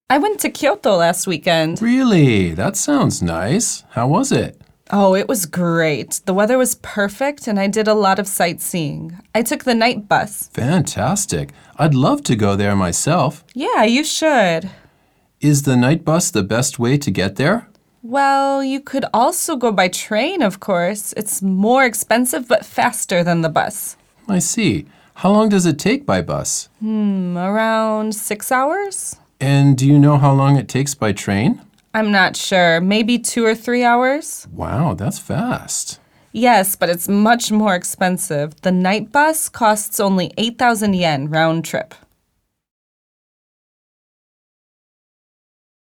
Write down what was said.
I went to Kyoto last weekend. Really? That sounds nice. How was it? Oh, it was great. The weather was perfect and I did a lot of sightseeing. I took the night bus. Fantastic. I'd love to go there myself. Yeah, you should. Is the night bus the best way to get there? Well, you could also go by train, of course. It's more expensive but faster than the bus. I see. How long does it take by bus? Around 6 hours? And do you know how long it takes by train? I'm not sure. Maybe 2 or 3 hours? Wow, that's fast. Yes, but it's much more expensive. The night bus costs only 8,000 yen round trip.